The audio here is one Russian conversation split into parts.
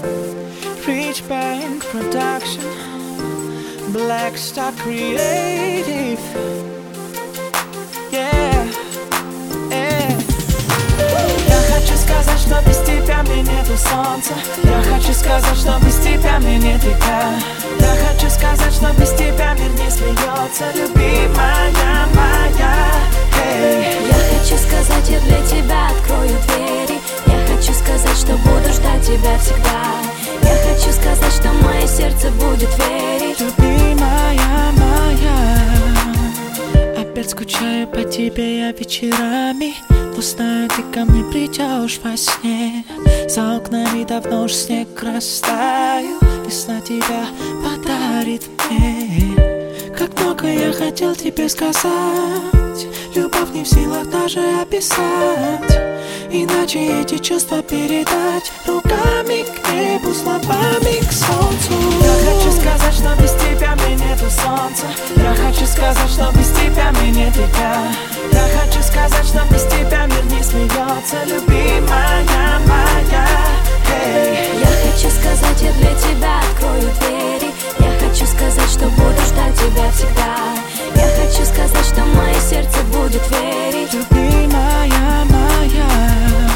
Rich Bank Production, Black Star Creative. Yeah, yeah. Я хочу сказать, что без тебя мне нету солнца. Я хочу сказать, что без тебя мне нет река. Я хочу сказать, что без тебя мир не смеется, любимая моя. Hey. Я хочу сказать, я для тебя открою двери. Я хочу сказать, что буду ждать тебя всегда. Я хочу сказать, что мое сердце будет верить, любимая моя. Опять скучаю по тебе я вечерами, но знаю, ты ко мне придешь во сне. За окнами давно уж снег растаял, весна тебя подарит мне. Как много я хотел тебе сказать, любовь не в силах даже описать. Иначе эти чувства передать руками к небу, словами к солнцу. Я хочу сказать, что без тебя мне нету солнца. Я хочу сказать, что без тебя мне нет река. Я хочу сказать, что без тебя мир не смеется, любимая моя. Hey. Я хочу сказать, я для тебя открою двери. Я хочу сказать, что буду ждать тебя всегда. Я хочу сказать, что мое сердце будет верить, любимая моя.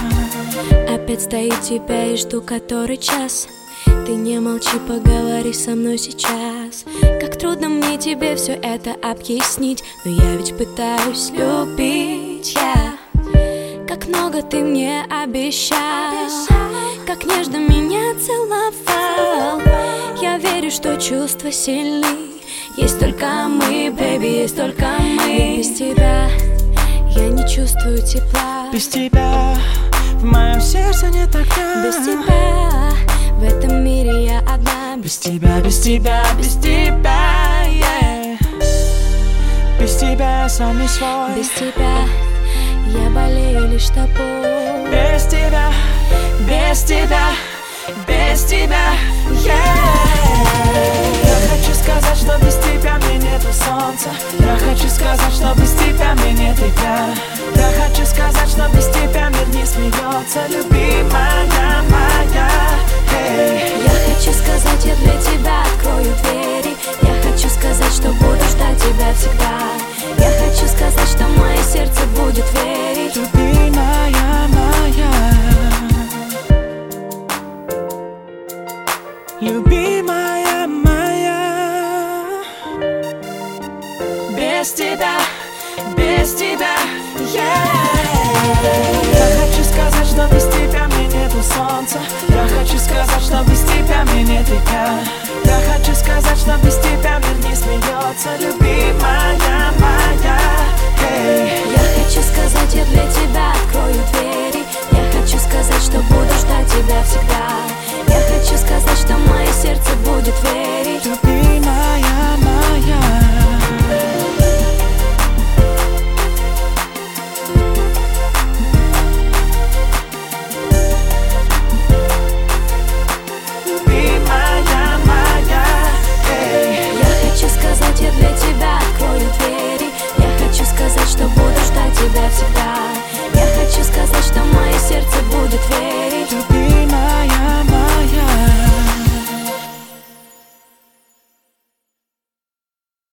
Опять стою тебя и жду который час. Ты не молчи, поговори со мной сейчас. Как трудно мне тебе все это объяснить, но я ведь пытаюсь любить я. Как много ты мне обещал, как нежно меня целовал. Я верю, что чувства сильны. Есть только мы, бэби, есть только мы. Без тебя я не чувствую тепла. Без тебя в моем сердце нет огня. Без тебя в этом мире я одна. Без тебя, без тебя, без тебя, yeah. Без тебя я сам не свой. Без тебя я болею лишь тобой. Без тебя, без тебя, без тебя, yeah. Я хочу сказать, что без тебя мне нету солнца. Я хочу сказать, что без тебя мне нет река. Я хочу сказать, что без тебя мир не смеется, любимая моя. Hey. Я хочу сказать, я для тебя открою двери. Я хочу сказать, что буду ждать тебя всегда. Я хочу сказать, что мое сердце будет верить, любимая моя. Любимая моя. Без тебя, yeah. Я хочу сказать, что без тебя мне нету солнца. Я хочу сказать, что без тебя мне нет река. Я хочу сказать, что без тебя мир не смеется, любимая моя. Hey. Я хочу сказать, я для тебя открою двери. Я хочу сказать, что буду ждать тебя всегда. Я хочу сказать, что мое сердце будет верить, любимая моя. я для тебя открою двери. Я хочу сказать, что буду ждать тебя всегда.